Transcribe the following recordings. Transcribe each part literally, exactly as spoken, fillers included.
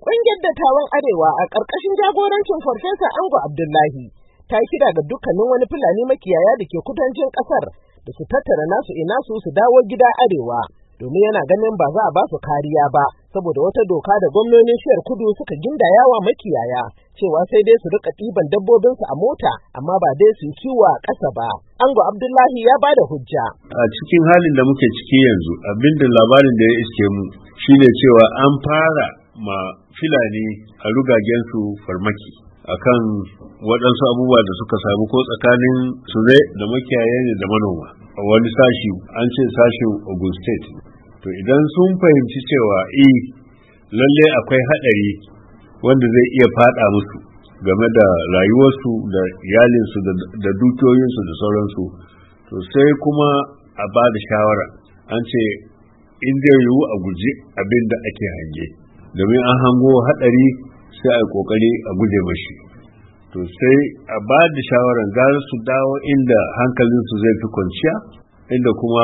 Ƙungiyar Dattawan Arewa a ƙarƙashin jagorancin Farfesa Ango Abdullahi ta kira ga dukkanin wani Fulani makiyaya da ke kudancin ƙasar da su tattara nasu ina su su dawo gida Arewa, domin yana ganin ba za a ba su kariya ba saboda wata doka da gwamnonin shiyar kudu suka gindaya wa makiyaya cewa sai dai su rika ɗiban dabbobinsu a mota amma ba dai su kiwo a ƙasa ba. Ango Abdullahi ya bada hujja. A cikin halin da muke ciki yanzu, abinda labarin da ya iske mu shine cewa an fara ma Fulani a rugagensu farmaki akan waɗansu abubuwa da suka samu ko tsakanin su ne da makiyaya ne da manoma a wani sashi, an ce sashin Ogun State. To idan sun fahimci cewa eh lalle akwai haɗari wanda zai iya faɗa musu game da rayuwarsu da iyalinsu da dukiyoyinsu da sauransu, to sai kuma a ba da shawara, an ce in zai yiwu a guji abin da ake hange, domin an hango haɗari sai a yi ƙoƙari a guje mashi. To sai a ba da shawaran gara su dawo inda hankalinsu zai fi kwanciya, inda kuma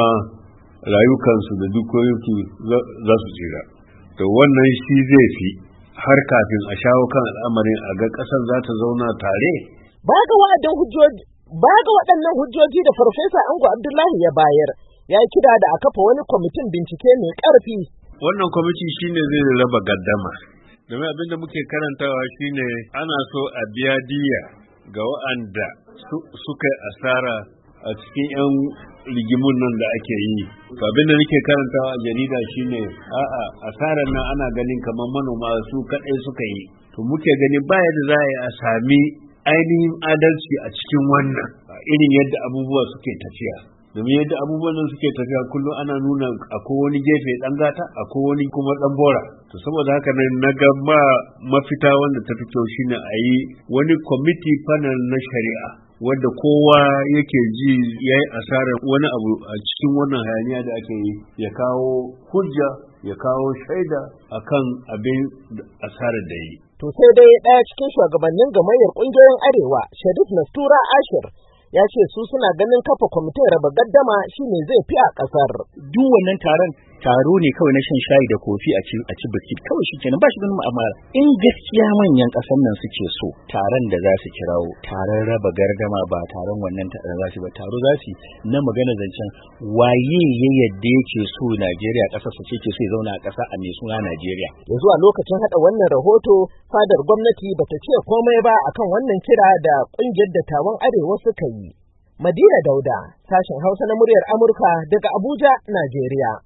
rayukansu da dukiyoyinsu za su tsira. To wannan shi zai fi har kafin a shawo kan al'amarin a ga ƙasar za ta zauna tare. Ba ga wa'adin hujjoji, ba ga waɗannan hujjoji da Farfesa Ango Abdullahi ya bayar, ya kira da a kafa wani kwamitin bincike mai ƙarfi. Wannan kwamiti shine zai raba gaddama. Domin abin da muke karantawa shine ana so a biya diya ga wa'anda suka asara a cikin 'yan rigimun nan da ake yi. To abin da nake karantawa a jarida shine a'a asarar nan ana ganin kamar manoma su kaɗai suka yi. To muke gani ba yadda za a sami ainihin adalci a cikin wannan irin yadda abubuwa suke tafiya. Domin yadda abubuwan nan suke tafiya kullum ana nuna akwai wani gefe ɗan gata, akwai wani kuma ɗan bora. To saboda haka nan na ga ba mafita wanda ta fi kyau shine a yi wani kwamiti panel na shari'a wanda kowa yake ji ya yi asarar wani abu a cikin wannan hayaniya da ake yi, ya kawo hujja, ya kawo shaida akan abin asarar da yi. To sai dai ɗaya cikin shugabannin gamayyar ƙungiyoyin Arewa, Sharif Nastura Ashir, ya ce su suna ganin kafa kwamitin raba gaddama shine zai fi a ƙasar. Duk wannan taron taro ne kawai na shan shayi da kofi a ci a ci biskit kawai shi kenan, ba shi ganin mu'amala. In gaskiya manyan ƙasar nan suke so taron da za su kirawo taron raba gardama ba taron wannan taron za su ba taro za su na magana zancen waye ya yadda yake so Najeriya ƙasar su ce so ya zauna a ƙasa a mai suna Najeriya. Da zuwa lokacin haɗa wannan rahoto fadar gwamnati bata ce komai ba akan wannan kira da ƙungiyar Dattawan Arewa suka yi. Madina Dauda, sashen Hausa na muryar Amurka daga Abuja, Najeriya.